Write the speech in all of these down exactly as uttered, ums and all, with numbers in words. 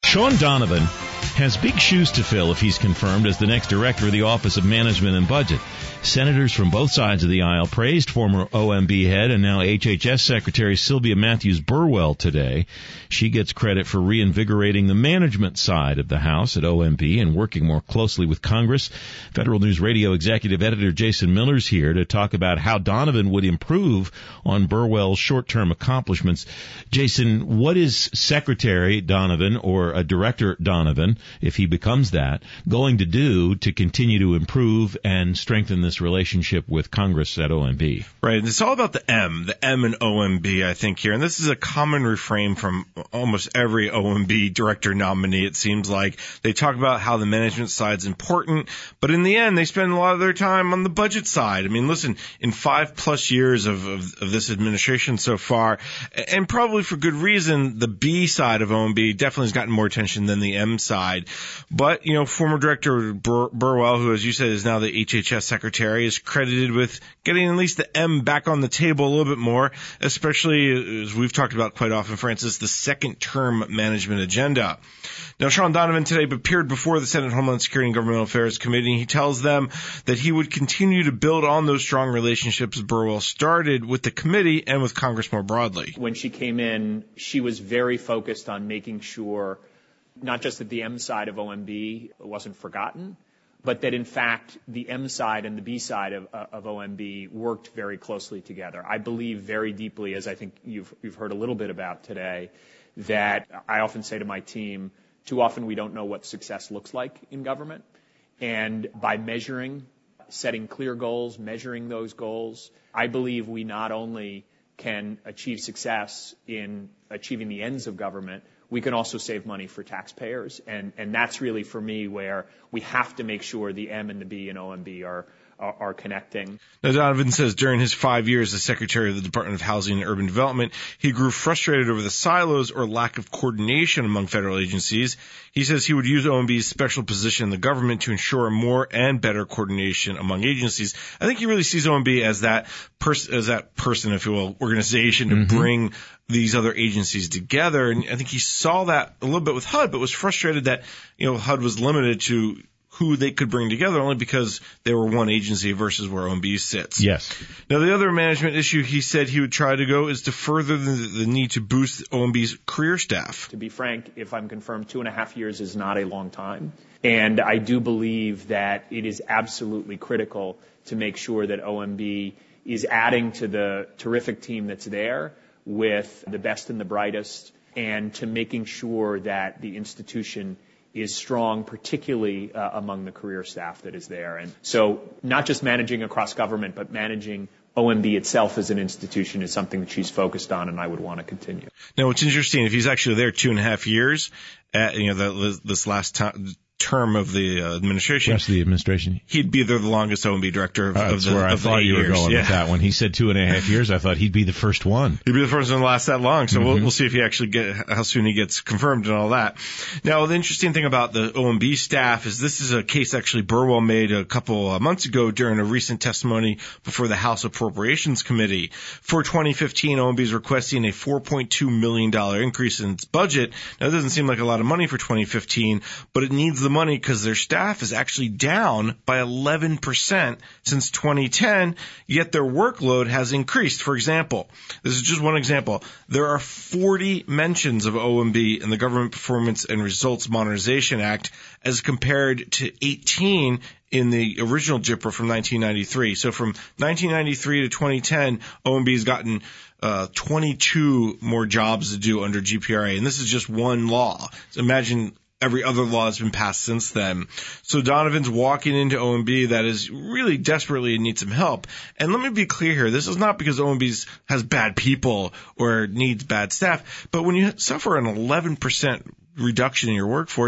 Sean Donovan has big shoes to fill if he's confirmed as the next director of the Office of Management and Budget. Senators from both sides of the aisle praised former O M B head and now H H S Secretary Sylvia Matthews Burwell today. She gets credit for reinvigorating the management side of the House at O M B and working more closely with Congress. Federal News Radio Executive Editor Jason Miller's here to talk about how Donovan would improve on Burwell's short-term accomplishments. Jason, what is Secretary Donovan, or a Director Donovan, if he becomes that, going to do to continue to improve and strengthen this relationship with Congress at O M B? Right. And it's all about the M, the M in O M B, I think, here. And this is a common refrain from almost every O M B director nominee, it seems like. They talk about how the management side's important, but in the end, they spend a lot of their time on the budget side. I mean, listen, in five plus years of, of, of this administration so far, and probably for good reason, the B side of O M B definitely has gotten more attention than the M side. But, you know, former Director Bur- Burwell, who, as you said, is now the H H S Secretary, is credited with getting at least the M back on the table a little bit more, especially, as we've talked about quite often, Francis, the second-term management agenda. Now, Sean Donovan today appeared before the Senate Homeland Security and Governmental Affairs Committee. He tells them that he would continue to build on those strong relationships Burwell started with the committee and with Congress more broadly. When she came in, she was very focused on making sure not just that the M side of O M B wasn't forgotten, but that, in fact, the M side and the B side of, uh, of O M B worked very closely together. I believe very deeply, as I think you've, you've heard a little bit about today, that I often say to my team, too often we don't know what success looks like in government. And by measuring, setting clear goals, measuring those goals, I believe we not only can achieve success in achieving the ends of government, we can also save money for taxpayers. And, and that's really, for me, where we have to make sure the M and the B in O M B are, are, are connecting. Now, Donovan says during his five years as Secretary of the Department of Housing and Urban Development, he grew frustrated over the silos or lack of coordination among federal agencies. He says he would use O M B's special position in the government to ensure more and better coordination among agencies. I think he really sees O M B as that person, as that person, if you will, organization to mm-hmm. bring these other agencies together. And I think he saw that a little bit with H U D, but was frustrated that, you know, H U D was limited to who they could bring together only because they were one agency versus where O M B sits. Yes. Now, the other management issue he said he would try to go is to further the, the need to boost O M B's career staff. To be frank, if I'm confirmed, two and a half years is not a long time. And I do believe that it is absolutely critical to make sure that O M B is adding to the terrific team that's there with the best and the brightest, and to making sure that the institution is strong, particularly uh, among the career staff that is there. And so not just managing across government, but managing O M B itself as an institution is something that she's focused on, and I would want to continue. Now, what's interesting, if he's actually there two and a half years, at, you know, the, this last time, term of the uh, administration. Rest of the administration. He'd be there the longest O M B director of, uh, of that's the where I of thought you were years. going yeah. with that one. He said two and a half years. I thought he'd be the first one. He'd be the first one to last that long. So mm-hmm. we'll, we'll see if he actually get, how soon he gets confirmed and all that. Now, the interesting thing about the O M B staff is this is a case actually Burwell made a couple of months ago during a recent testimony before the House Appropriations Committee. For twenty fifteen, O M B is requesting a four point two million dollars increase in its budget. Now, it doesn't seem like a lot of money for twenty fifteen, but it needs the money because their staff is actually down by eleven percent since twenty ten, yet their workload has increased. For example, this is just one example. There are forty mentions of O M B in the Government Performance and Results Modernization Act as compared to eighteen in the original G I P R A from nineteen ninety-three. So from nineteen ninety-three to twenty ten, O M B has gotten uh twenty-two more jobs to do under G P R A. And this is just one law. So imagine every other law has been passed since then. So Donovan's walking into O M B that is really desperately needs some help. And let me be clear here. This is not because O M B has bad people or needs bad staff. But when you suffer an eleven percent reduction in your workforce,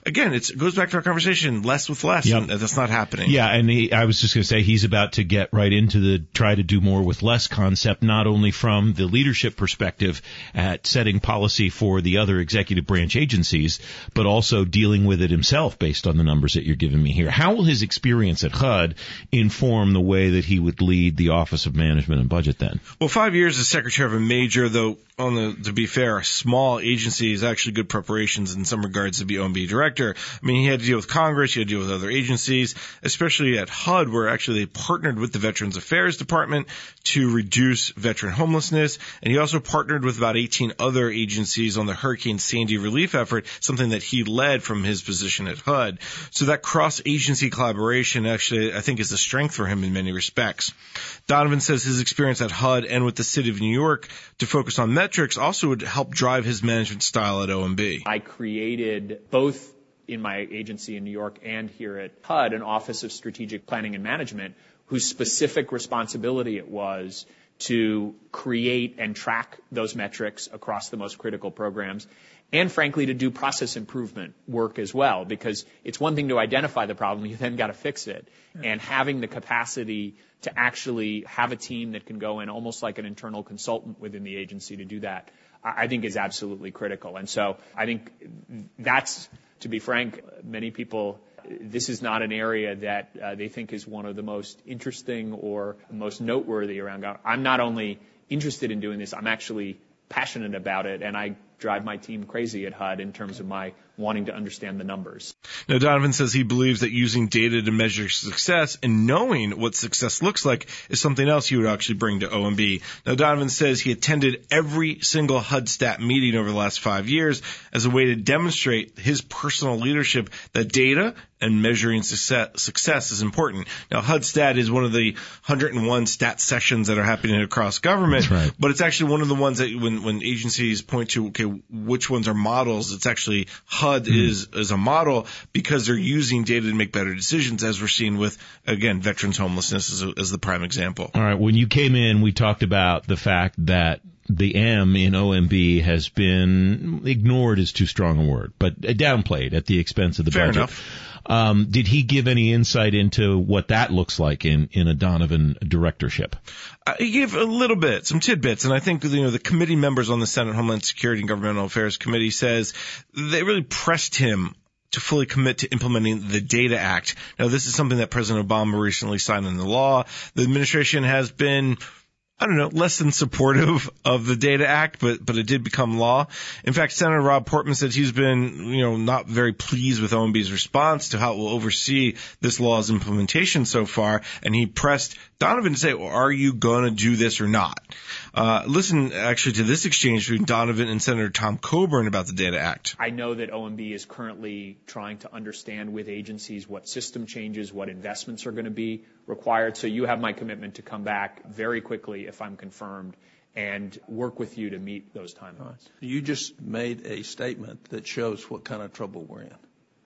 again, it's, it goes back to our conversation, less with less, Yep. and that's not happening. Yeah, and he, I was just going to say he's about to get right into the try to do more with less concept, not only from the leadership perspective at setting policy for the other executive branch agencies, but also dealing with it himself based on the numbers that you're giving me here. How will his experience at H U D inform the way that he would lead the Office of Management and Budget then? Well, five years as secretary of a major, though, on the, to be fair, a small agency is actually good preparations in some regards to be O M B director. I mean, he had to deal with Congress, he had to deal with other agencies, especially at H U D, where actually they partnered with the Veterans Affairs Department to reduce veteran homelessness. And he also partnered with about eighteen other agencies on the Hurricane Sandy relief effort, something that he led from his position at H U D. So that cross-agency collaboration actually, I think, is a strength for him in many respects. Donovan says his experience at H U D and with the city of New York to focus on metrics also would help drive his management style at O M B. I created both in my agency in New York and here at H U D an Office of Strategic Planning and Management whose specific responsibility it was to create and track those metrics across the most critical programs, and frankly to do process improvement work as well, because it's one thing to identify the problem, you then got to fix it. And having the capacity to actually have a team that can go in almost like an internal consultant within the agency to do that, I think is absolutely critical. And so I think that's, to be frank, many people, this is not an area that uh, they think is one of the most interesting or most noteworthy around government. I'm not only interested in doing this, I'm actually passionate about it, and I drive my team crazy at H U D in terms of my wanting to understand the numbers. Now, Donovan says he believes that using data to measure success and knowing what success looks like is something else he would actually bring to O M B. Now, Donovan says he attended every single H U D stat meeting over the last five years as a way to demonstrate his personal leadership that data and measuring success, success is important. Now, H U D stat is one of the one hundred one stat sessions that are happening across government, That's right. but it's actually one of the ones that when, when agencies point to, okay, which ones are models, it's actually H U D mm. is, is a model because they're using data to make better decisions, as we're seeing with, again, veterans homelessness as, a, as the prime example. All right. When you came in, we talked about the fact that the M in O M B has been ignored is too strong a word, but downplayed at the expense of the Fair budget. Enough. Um, did he give any insight into what that looks like in, in a Donovan directorship? Uh, he gave a little bit, some tidbits, and I think, you know, the committee members on the Senate Homeland Security and Governmental Affairs Committee says they really pressed him to fully commit to implementing the DATA Act. Now, this is something that President Obama recently signed into law. The administration has been, I don't know, less than supportive of the DATA Act, but, but it did become law. In fact, Senator Rob Portman said he's been, you know, not very pleased with O M B's response to how it will oversee this law's implementation so far. And he pressed Donovan to say, well, are you going to do this or not? Uh, listen actually to this exchange between Donovan and Senator Tom Coburn about the DATA Act. I know that O M B is currently trying to understand with agencies what system changes, what investments are going to be required. So you have my commitment to come back very quickly if I'm confirmed and work with you to meet those timelines. You just made a statement that shows what kind of trouble we're in.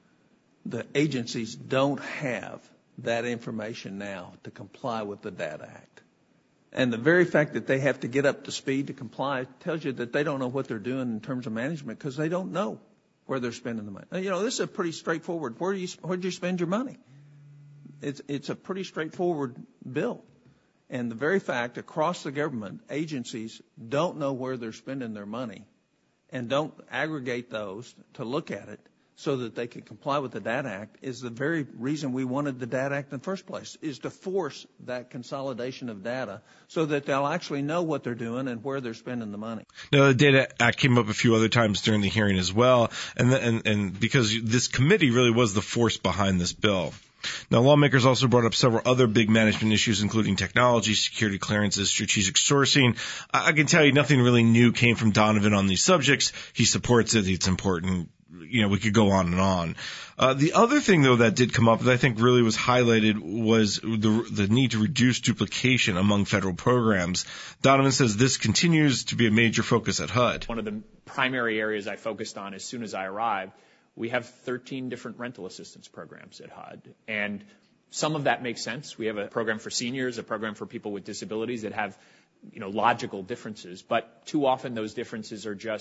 The agencies don't have that information now to comply with the DATA Act. And the very fact that they have to get up to speed to comply tells you that they don't know what they're doing in terms of management because they don't know where they're spending the money. You know, this is a pretty straightforward. Where do you, where do you spend your money? It's, it's a pretty straightforward bill. And the very fact across the government, agencies don't know where they're spending their money and don't aggregate those to look at it so that they can comply with the DATA Act is the very reason we wanted the DATA Act in the first place, is to force that consolidation of data so that they'll actually know what they're doing and where they're spending the money. Now, the DATA Act came up a few other times during the hearing as well, and, the, and, and because this committee really was the force behind this bill. Now, lawmakers also brought up several other big management issues, including technology, security clearances, strategic sourcing. I, I can tell you nothing really new came from Donovan on these subjects. He supports it. It's important. You know, we could go on and on. Uh, the other thing, though, that did come up that I think really was highlighted was the, the need to reduce duplication among federal programs. Donovan says this continues to be a major focus at H U D. One of the primary areas I focused on as soon as I arrived, we have thirteen different rental assistance programs at H U D. And some of that makes sense. We have a program for seniors, a program for people with disabilities that have, you know, logical differences. But too often those differences are just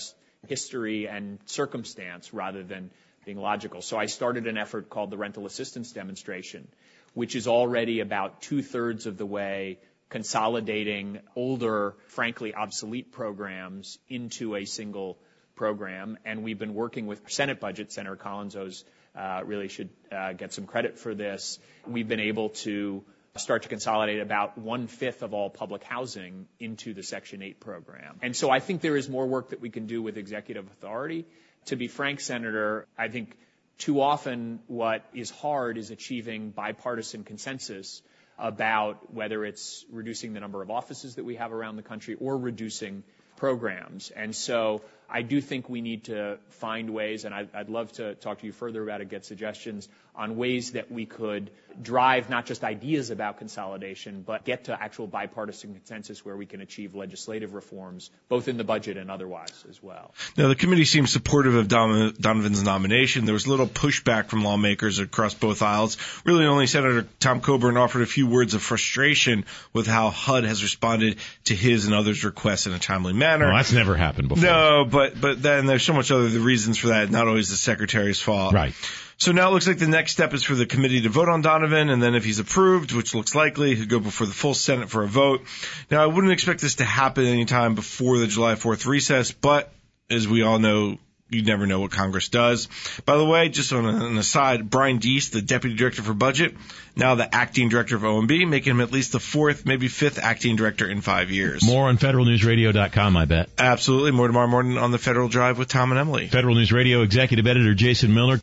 history and circumstance rather than being logical. So I started an effort called the Rental Assistance Demonstration, which is already about two-thirds of the way consolidating older, frankly, obsolete programs into a single program. And we've been working with Senate budget. Senator Collins owes, uh, really should uh, get some credit for this. We've been able to start to consolidate about one-fifth of all public housing into the Section eight program. And so I think there is more work that we can do with executive authority. To be frank, Senator, I think too often what is hard is achieving bipartisan consensus about whether it's reducing the number of offices that we have around the country or reducing programs. And so I do think we need to find ways, and I'd, I'd love to talk to you further about it, get suggestions on ways that we could drive not just ideas about consolidation, but get to actual bipartisan consensus where we can achieve legislative reforms, both in the budget and otherwise as well. Now, the committee seems supportive of Don- Donovan's nomination. There was little pushback from lawmakers across both aisles. Really, only Senator Tom Coburn offered a few words of frustration with how H U D has responded to his and others' requests in a timely manner. Well, that's never happened before. No, but but then there's so much other the reasons for that, not always the secretary's fault. Right. So now it looks like the next step is for the committee to vote on Donovan, and then if he's approved, which looks likely, he'll go before the full Senate for a vote. Now, I wouldn't expect this to happen anytime before the July fourth recess, but as we all know, you never know what Congress does. By the way, just on an aside, Brian Deese, the Deputy Director for Budget, now the Acting Director of O M B, making him at least the fourth, maybe fifth Acting Director in five years. More on federal news radio dot com, I bet. Absolutely. More tomorrow morning on the Federal Drive with Tom and Emily. Federal News Radio Executive Editor Jason Miller.